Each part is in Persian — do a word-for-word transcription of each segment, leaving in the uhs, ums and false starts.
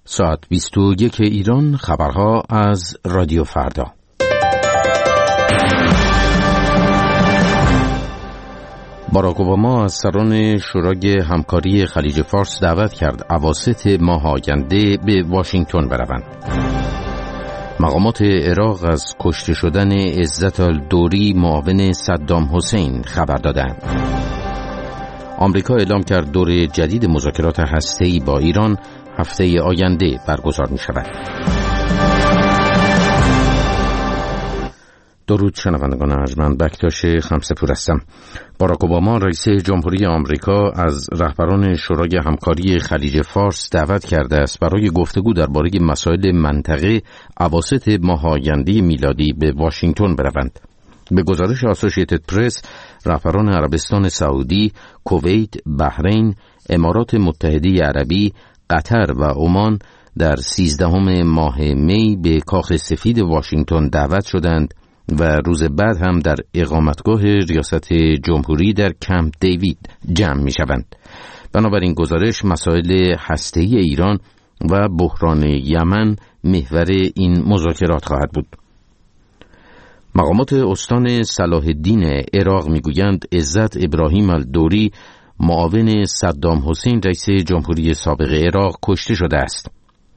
ساعت بیست و یک ایران، خبرها از رادیو فردا. باراک اوباما از سران شورای همکاری خلیج فارس دعوت کرد اواسط ماه آینده به واشنگتن بروند. مقامات عراق از کشته شدن عزت الدوری معاون صدام حسین خبر دادند. آمریکا اعلام کرد دور جدید مذاکرات هسته‌ای با ایران هفته آینده برگزار می شود. درود شنوندگان ارجمند، بکتاش خمسه‌پور هستم. باراک اوباما رئیس جمهوری آمریکا از رهبران شورای همکاری خلیج فارس دعوت کرده است برای گفتگو درباره مسائل منطقه اواسط ماه آینده میلادی به واشنگتن بروند. به گزارش اسوسییتد پرس، رهبران عربستان سعودی، کویت، بحرین، امارات متحده عربی، قطر و عمان در سیزدهم ماه می به کاخ سفید واشنگتن دعوت شدند و روز بعد هم در اقامتگاه ریاست جمهوری در کمپ دیوید جمع می شوند. بنابراین گزارش مسائل هسته‌ای ایران و بحران یمن محور این مذاکرات خواهد بود. مقامات استان صلاح الدین عراق میگویند عزت ابراهیم الدوری معاون صدام حسین رئیس جمهوری سابق عراق کشته شده است.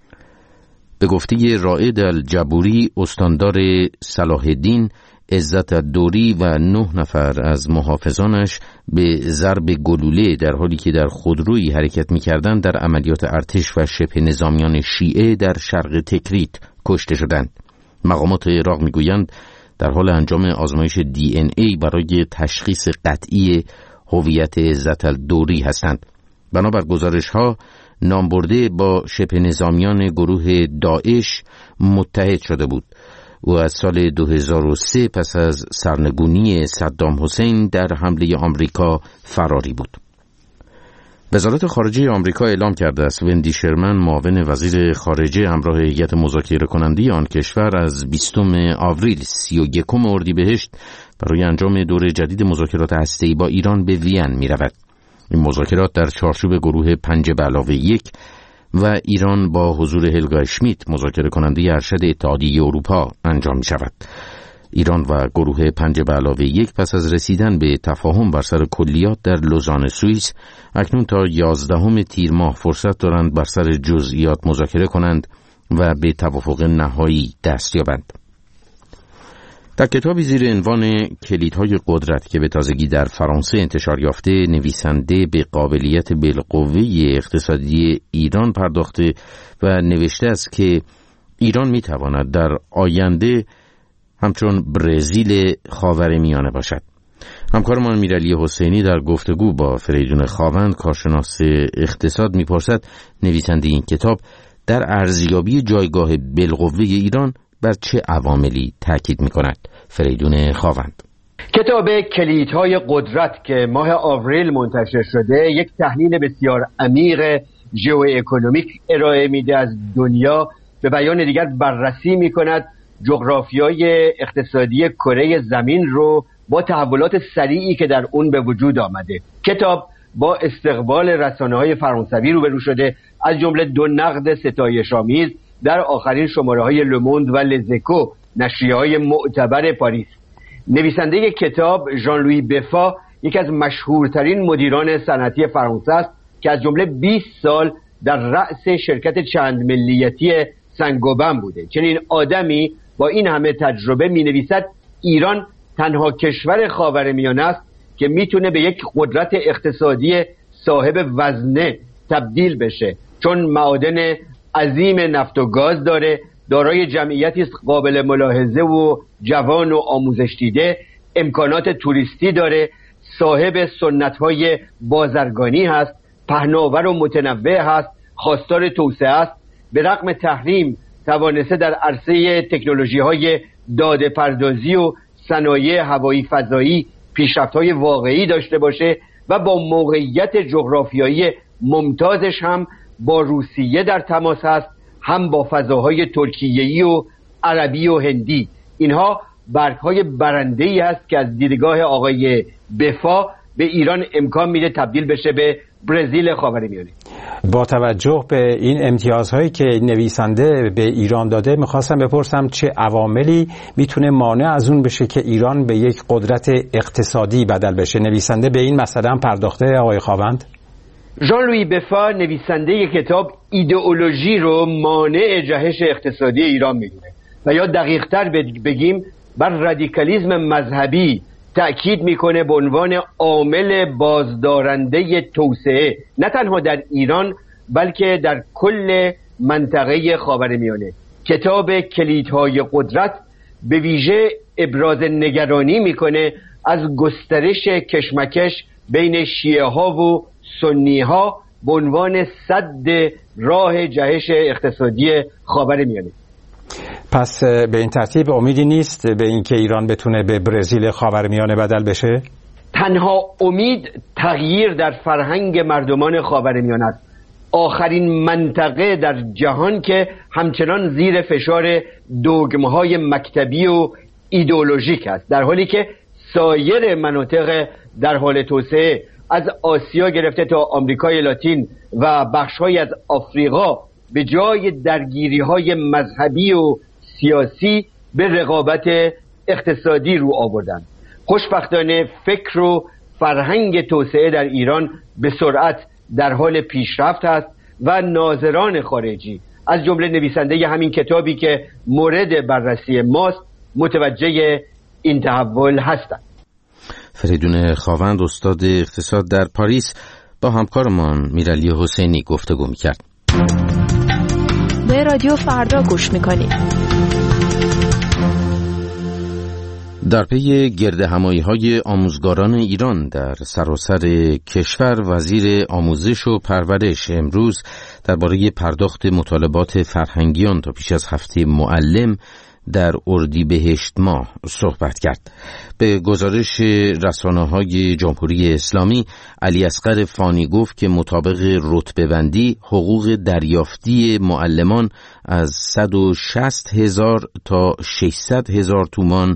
به گفته رائد الجبوری استاندار صلاح الدین، عزت الدوری و نه نفر از محافظانش به ضرب گلوله در حالی که در خودرویی حرکت می‌کردند در عملیات ارتش و شبه نظامیان شیعه در شرق تکریت کشته شدند. مقامات عراق میگویند در حال انجام آزمایش دی ان ای برای تشخیص قطعی هویت عزت الدوری هستند. بنابر گزارش‌ها نامبرده با شبه نظامیان گروه داعش متحد شده بود. او از سال دو هزار و سه پس از سرنگونی صدام حسین در حمله آمریکا فراری بود. وزارت خارجه آمریکا اعلام کرده است وندی شرمن معاون وزیر خارجه همراه هیئت مذاکره کننده آن کشور از بیستم آوریل سی و یکم اردیبهشت برای انجام دور جدید مذاکرات هسته‌ای با ایران به وین می رود. این مذاکرات در چارچوب گروه پنج به علاوه یک و ایران با حضور هلگا اشمیت مذاکره کننده ارشد اتحادیه اروپا انجام می شود. ایران و گروه پنج به علاوه یک پس از رسیدن به تفاهم بر سر کلیات در لوزان سوئیس اکنون تا یازدهم تیر ماه فرصت دارند بر سر جزئیات مذاکره کنند و به توافق نهایی دست یابند. در کتابی زیر عنوان کلیدهای قدرت که به تازگی در فرانسه انتشار یافته، نویسنده به قابلیت بالقوه اقتصادی ایران پرداخته و نوشته است که ایران میتواند در آینده همچون برزیل خاورمیانه باشد. همکارمان امیرعلی حسینی در گفتگو با فریدون خاوند کارشناس اقتصاد میپرسد نویسنده این کتاب در ارزیابی جایگاه بالقوه ایران بر چه عواملی تاکید میکند. فریدون خاوند: کتاب کلیدهای قدرت که ماه آوریل منتشر شده یک تحلیل بسیار عمیق ژئواکونومیک ارائه میده از دنیا، به بیان دیگر بررسی میکند جغرافیای اقتصادی کره زمین رو با تحولات سریعی که در اون به وجود آمده. کتاب با استقبال رسانه‌های فرانسوی روبرو شده، از جمله دو نقد ستایش‌آمیز در آخرین شماره‌های لوموند و لزکو، نشریه‌های معتبر پاریس. نویسنده کتاب ژان لویی بفا یکی از مشهورترین مدیران صنعتی فرانسه است که از جمله بیست سال در رأس شرکت چند ملیتی سنگوبن بوده. چنین آدمی با این همه تجربه می نویسد ایران تنها کشور خاورمیانه است که میتونه به یک قدرت اقتصادی صاحب وزنه تبدیل بشه، چون معادن عظیم نفت و گاز داره، دارای جمعیتی است قابل ملاحظه و جوان و آموزش دیده، امکانات توریستی داره، صاحب سنت‌های بازرگانی هست، پهناور و متنوع هست، خواستار توسعه است، به رغم تحریم توانسته در عرصه تکنولوژی‌های داده پردازی و صنایع هوایی فضایی پیشرفت‌های واقعی داشته باشه و با موقعیت جغرافیایی ممتازش هم با روسیه در تماس هست، هم با فضاهای ترکیه‌ای و عربی و هندی. اینها برگ‌های برنده‌ای هست که از دیدگاه آقای بفا به ایران امکان میده تبدیل بشه به برزیل خاورمیانه. با توجه به این امتیازهایی که نویسنده به ایران داده میخواستم بپرسم چه عواملی میتونه مانع از اون بشه که ایران به یک قدرت اقتصادی بدل بشه؟ نویسنده به این مسئله هم پرداخته آقای خاوند؟ ژان لویی بفا نویسنده کتاب ایدئولوژی رو مانع جهش اقتصادی ایران میدونه و یا دقیق‌تر بگیم بر رادیکالیسم مذهبی تأکید میکنه به عنوان عامل بازدارنده توسعه نه تنها در ایران بلکه در کل منطقه خاورمیانه. کتاب کلیدهای قدرت به ویژه ابراز نگرانی میکنه از گسترش کشمکش بین شیعه ها و سنی ها به عنوان سد راه جهش اقتصادی خاورمیانه. پس به این ترتیب امیدی نیست به اینکه ایران بتونه به برزیل خاورمیانه بدل بشه؟ تنها امید تغییر در فرهنگ مردمان خاورمیانه است، آخرین منطقه در جهان که همچنان زیر فشار دوگمهای مکتبی و ایدئولوژیک است، در حالی که سایر مناطق در حال توسعه از آسیا گرفته تا آمریکای لاتین و بخش‌های از آفریقا به جای درگیری‌های مذهبی و سیاسی به رقابت اقتصادی رو آوردند. خوشبختانه فکر و فرهنگ توسعه در ایران به سرعت در حال پیشرفت است و ناظران خارجی از جمله نویسنده همین کتابی که مورد بررسی ماست متوجه این تحول هستند. فریدون خاوند استاد اقتصاد در پاریس با همکارمان میرعلی حسینی گفتگو می‌کرد. به رادیو فردا گوش می‌کنید. در پی گردهمایی‌های آموزگاران ایران در سراسر کشور، وزیر آموزش و پرورش امروز درباره پرداخت مطالبات فرهنگیان تا پیش از هفته معلم در اردیبهشت ماه صحبت کرد. به گزارش رسانه‌های جمهوری اسلامی، علی اصغر فانی گفت که مطابق رتبه‌بندی حقوق دریافتی معلمان از صد و شصت هزار تا ششصد هزار تومان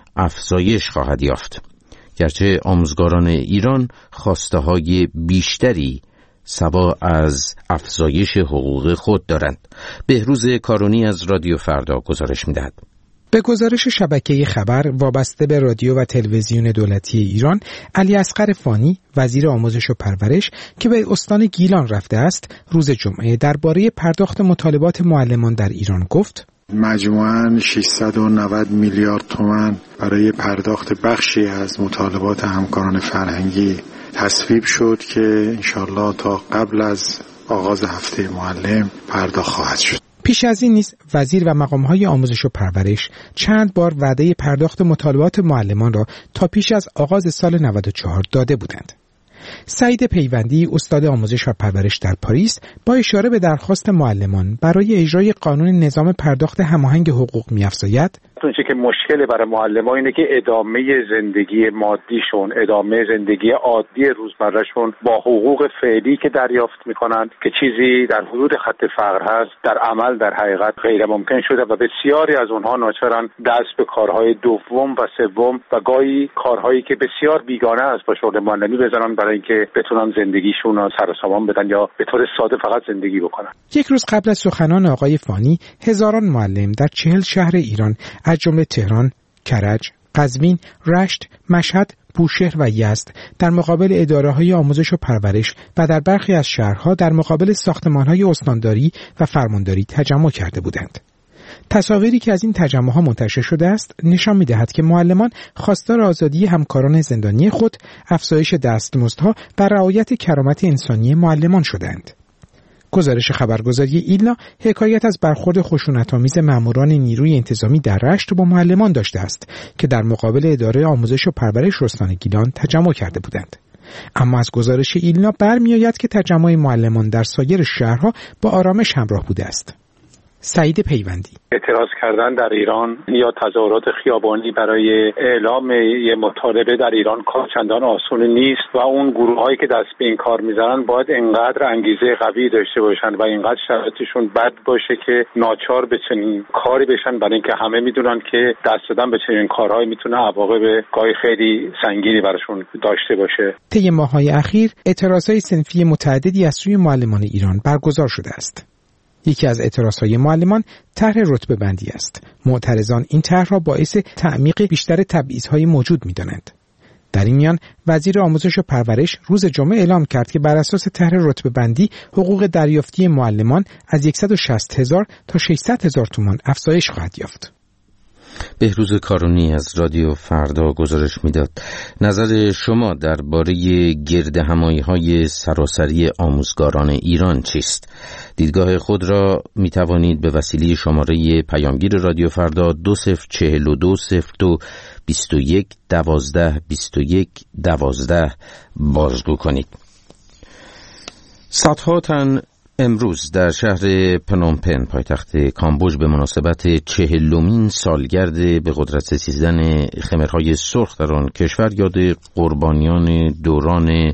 افزایش خواهد یافت، گرچه آموزگاران ایران خواسته های بیشتری سوا از افزایش حقوق خود دارند. بهروز کارونی از رادیو فردا گزارش می‌دهد. به گزارش شبکه خبر وابسته به رادیو و تلویزیون دولتی ایران، علی اصغر فانی وزیر آموزش و پرورش که به استان گیلان رفته است، روز جمعه درباره پرداخت مطالبات معلمان در ایران گفت: مجموعاً ششصد و نود میلیارد تومان برای پرداخت بخشی از مطالبات همکاران فرهنگی تصویب شد که انشالله تا قبل از آغاز هفته معلم پرداخت خواهد شد. پیش از این نیز وزیر و مقام‌های آموزش و پرورش چند بار وعده پرداخت مطالبات معلمان را تا پیش از آغاز سال نود و چهار داده بودند. سعید پیوندی استاد آموزش و پرورش در پاریس با اشاره به درخواست معلمان برای اجرای قانون نظام پرداخت هماهنگ حقوق می‌افزاید: اونچه که مشکل برای معلمان اینه که ادامه زندگی مادیشون، ادامه زندگی عادی روزمرهشون با حقوق فعلی که دریافت میکنند که چیزی در حدود خط فقر هست، در عمل در حقیقت غیر ممکن شده و بسیاری از اونها ناچارن دست به کارهای دوم و سوم و گاهی کارهایی که بسیار بیگانه است با شغل معلمی بزنن برای اینکه بتونن زندگیشون رو سر و سامان بدن یا به طور ساده فقط زندگی بکنن. یک روز قبل از سخنان آقای فانی، هزاران معلم در چهل شهر ایران از جمله تهران، کرج، قزوین، رشت، مشهد، بوشهر و یزد در مقابل اداره‌های آموزش و پرورش و در برخی از شهرها در مقابل ساختمان‌های استانداری و فرمانداری تجمع کرده بودند. تصاویری که از این تجمع‌ها منتشر شده است نشان می‌دهد که معلمان خواستار آزادی همکاران زندانی خود، افزایش دستمزدها و رعایت کرامت انسانی معلمان شدند. گزارش خبرگزاری ایلنا حکایت از برخورد خشونت‌آمیز ماموران نیروی انتظامی در رشت با معلمان داشته است که در مقابل اداره آموزش و پرورش استان گیلان تجمع کرده بودند. اما از گزارش ایلنا برمی‌آید که تجمع معلمان در سایر شهرها با آرامش همراه بوده است. سعید پیوندی: اعتراض کردن در ایران یا تظاهرات خیابانی برای اعلام یه مطالبه در ایران کار چندان آسون نیست و اون گروه‌هایی که دست به این کار میزنن باید انقدر انگیزه قوی داشته باشن و اینقدر شرایطشون بد باشه که ناچار به چنین کاری بشن، برای اینکه همه میدونن که دست دادن به چنین کارهایی میتونه عواقب گاهی خیلی سنگینی براشون داشته باشه. طی ماه‌های اخیر اعتراضهای صنفی متعددی از سوی معلمان ایران برگزار شده است. یکی از اعتراضهای معلمان طرح رتبه بندی است. معترضان این طرح را باعث تعمیق بیشتر تبعیض‌های موجود می‌دانند. در این میان وزیر آموزش و پرورش روز جمعه اعلام کرد که بر اساس طرح رتبه بندی حقوق دریافتی معلمان از صد و شصت هزار تا ششصد هزار تومان افزایش خواهد یافت. بهروز کارونی از رادیو فردا گزارش میداد. نظر شما درباره گردهمایی‌های سراسری آموزگاران ایران چیست؟ دیدگاه خود را می توانید به وسیله شماره پیامگیر رادیو فردا دو صفر چهل و دو صفر دو بیست و یک دوازده بیست و یک دوازده بازگو کنید. صدها تن امروز در شهر پنومپن پایتخت کامبوج به مناسبت چهلمین سالگرد به قدرت رسیدن خمرهای سرخ در آن کشور یاد قربانیان دوران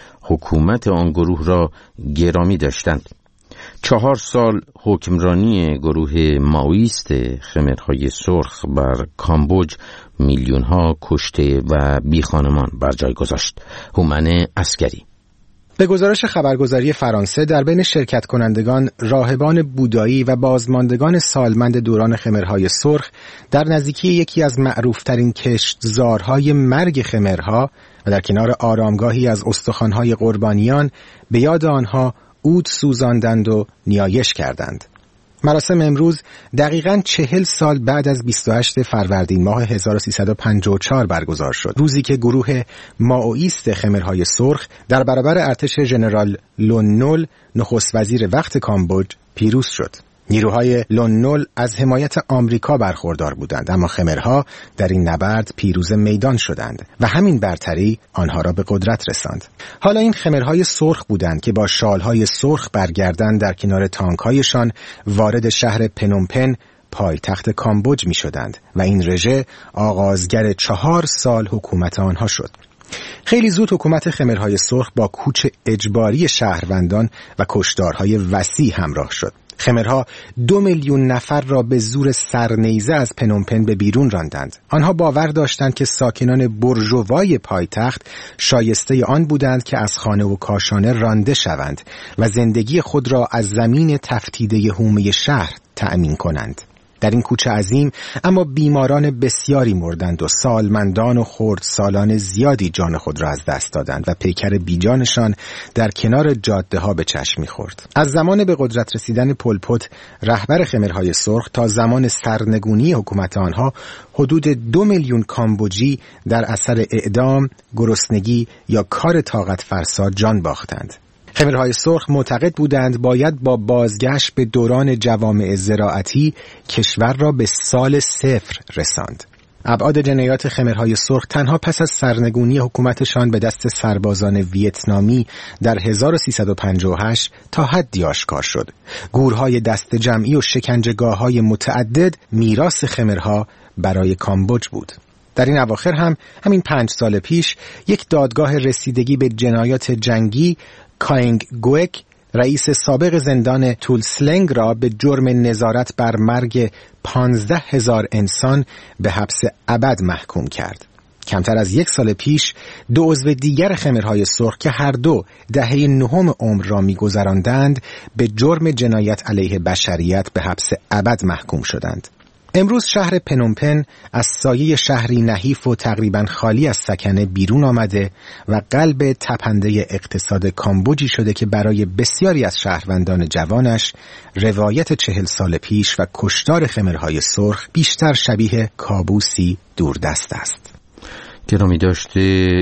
حکومت آن گروه را گرامی داشتند. چهار سال حکمرانی گروه مائویست خمرهای سرخ بر کامبوج میلیون‌ها کشته و بیخانمان بر جای گذاشت. هومن عسکری: به گزارش خبرگزاری فرانسه در بین شرکت کنندگان راهبان بودایی و بازماندگان سالمند دوران خمرهای سرخ در نزدیکی یکی از معروفترین کشتزارهای مرگ خمرها و در کنار آرامگاهی از استخوان‌های قربانیان به یاد آنها عود سوزاندند و نیایش کردند. مراسم امروز دقیقاً چهل سال بعد از بیست و هشتم فروردین ماه هزار و سیصد و پنجاه و چهار برگزار شد، روزی که گروه مائویست خمرهای سرخ در برابر ارتش ژنرال لون نول نخست وزیر وقت کامبوج پیروز شد. نیروهای لون نول از حمایت آمریکا برخوردار بودند، اما خمرها در این نبرد پیروز میدان شدند و همین برتری آنها را به قدرت رساند. حالا این خمرهای سرخ بودند که با شالهای سرخ برگردن در کنار تانکهایشان وارد شهر پنومپن پایتخت کامبوج می شدند و این رژه آغازگر چهار سال حکومت آنها شد. خیلی زود حکومت خمرهای سرخ با کوچ اجباری شهروندان و کشتارهای وسیع همراه شد. خمرها دو میلیون نفر را به زور سرنیزه از پنومپن به بیرون راندند. آنها باور داشتند که ساکنان بورژوای پایتخت شایسته آن بودند که از خانه و کاشانه رانده شوند و زندگی خود را از زمین تفتیده حومه شهر تأمین کنند. در این کوچه عظیم اما بیماران بسیاری مردند و سالمندان و خردسالان زیادی جان خود را از دست دادند و پیکر بیجانشان در کنار جاده ها به چشم می‌خورد. از زمان به قدرت رسیدن پل پت رهبر خمرهای سرخ تا زمان سرنگونی حکومت آنها حدود دو میلیون کامبوجی در اثر اعدام، گرسنگی یا کار طاقت فرسا جان باختند. خمرهای سرخ معتقد بودند باید با بازگشت به دوران جوامع زراعتی کشور را به سال صفر رساند. ابعاد جنایات خمرهای سرخ تنها پس از سرنگونی حکومتشان به دست سربازان ویتنامی در هزار و سیصد و پنجاه و هشت تا حدی آشکار شد. گورهای دست جمعی و شکنجهگاه‌های متعدد میراث خمرها برای کامبوج بود. در این اواخر هم همین پنج سال پیش یک دادگاه رسیدگی به جنایات جنگی کاینگ گوک رئیس سابق زندان تولسلنگ را به جرم نظارت بر مرگ پانزده هزار انسان به حبس ابد محکوم کرد. کمتر از یک سال پیش دو عضو دیگر خمرهای سرخ که هر دو دهه نهم عمر را می‌گذراندند به جرم جنایت علیه بشریت به حبس ابد محکوم شدند. امروز شهر پنومپن از سایه شهری نحیف و تقریباً خالی از سکنه بیرون آمده و قلب تپنده اقتصاد کامبوجی شده که برای بسیاری از شهروندان جوانش روایت چهل سال پیش و کشتار خمرهای سرخ بیشتر شبیه کابوسی دوردست است. گرامی داشته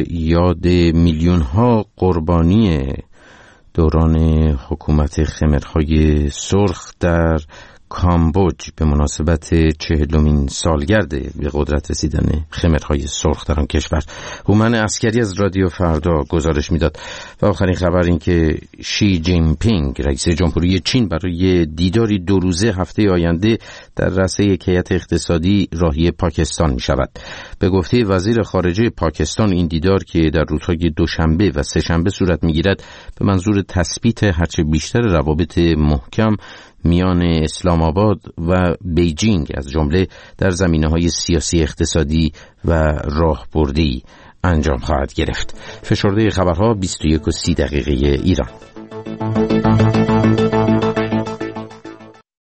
یاد میلیون ها قربانی دوران حکومت خمرهای سرخ در کامبوج به مناسبت چهلمین سالگرد به قدرت رسیدن خمرهای سرخ در آن کشور. هومن عسکری از رادیو فردا گزارش میداد. و آخرین خبر این که شی جین پینگ رئیس جمهوری چین برای دیداری دو روزه هفته آینده در رأس یک هیئت اقتصادی راهی پاکستان می شود. به گفته وزیر خارجه پاکستان این دیدار که در روزهای دوشنبه و سه‌شنبه صورت می گیرد به منظور تثبیت هرچه بیشتر روابط محکم میان اسلام آباد و بیجینگ از جمله در زمینه‌های سیاسی، اقتصادی و راهبردی انجام خواهد گرفت. فشرده خبرها بیست و یک و سی دقیقه ایران.